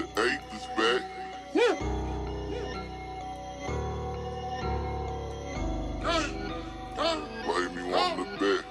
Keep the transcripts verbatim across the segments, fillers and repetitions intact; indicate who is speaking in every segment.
Speaker 1: Eight is back. Why me want the bet?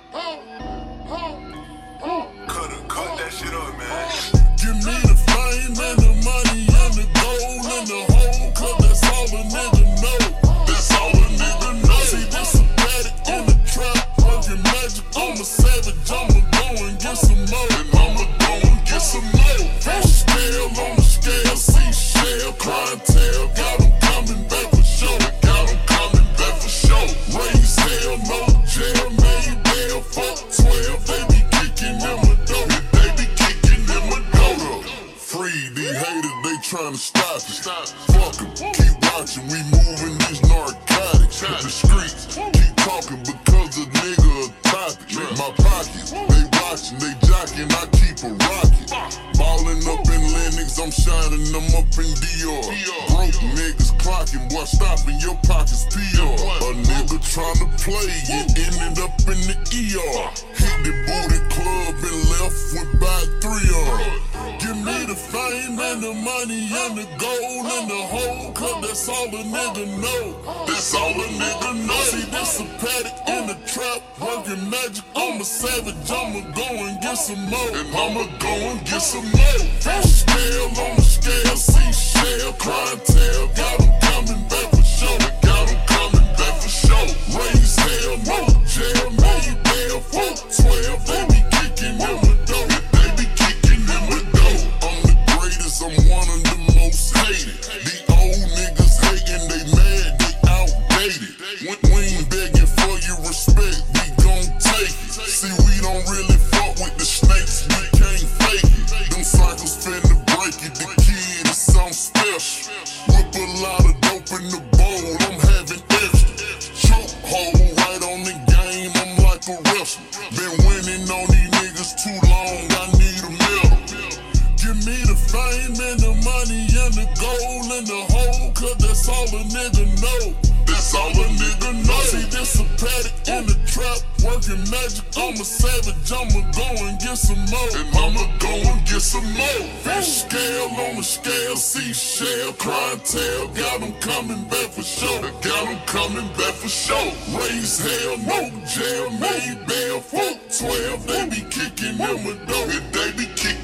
Speaker 2: Cut it, cut that shit up, man.
Speaker 3: Give me the fame and the money and the gold and the hoe, cause that's all a nigga know. That's all a nigga know. See, this a paddock in the trap, working magic. I'm a savage, I'ma go and get some more. And I'ma go and get some more. Fresh scale on the scale, see shell, clientele. Got them coming back for sure. Got them coming back for sure. Raise hell, no jail, made bail, fuck twelve. They be kicking them a dough. They be kicking them a dough. Free these haters, they tryna stop it. Fuck them, keep watching, we moving these narcotics. The streets keep talking because a nigga a topic. My pockets, they watching, they jocking, I keep a rocket. Ballin' up in Lennox, I'm shining them up in Dior. Broke niggas clocking, boy, stopping your pockets P R. A nigga tryna play and ended up in the E R. Hit the booty club and left with by three on. Give me the fame and the money and the gold and the hoe, cause that's all a nigga know. That's all a nigga know. See, this a paddock in the trap, working magic. I'm a savage, I'ma go and get some more. And I'ma go and get some more. Fresh scale on the scale, see shell, clientele. Got them coming back for sure. Got them coming back for sure. Raise hell, no jail, made bail, fuck twelve. They be kicking them a dough. They be kicking them a dough. I'm the greatest, I'm one of the most hated. The old niggas hating, they mad, they outdated. When we ain't begging for your respect, we gon' take it. See, we don't really fuck with the snakes, we can't fake it. Them cycles finna break it, the kid is something special. Whip a lot of dope in the bowl, I'm having extra. Choke hole right on the game, I'm like a wrestler. Been winning on these niggas too long, I need a medal. Give me the fame and the money and the gold and the hoe, cause that's all a nigga know. That's all a nigga know. See, this a paddock in the trap, working magic. I'm a savage, I'ma go and get some more. And I'ma go and get some more. Fresh scale on the scale, see shell, clientele. Got them coming back for sure. Got them coming back for sure. Raise hell, no jail, made bail, fuck twelve. They be kicking them a dough. They be kicking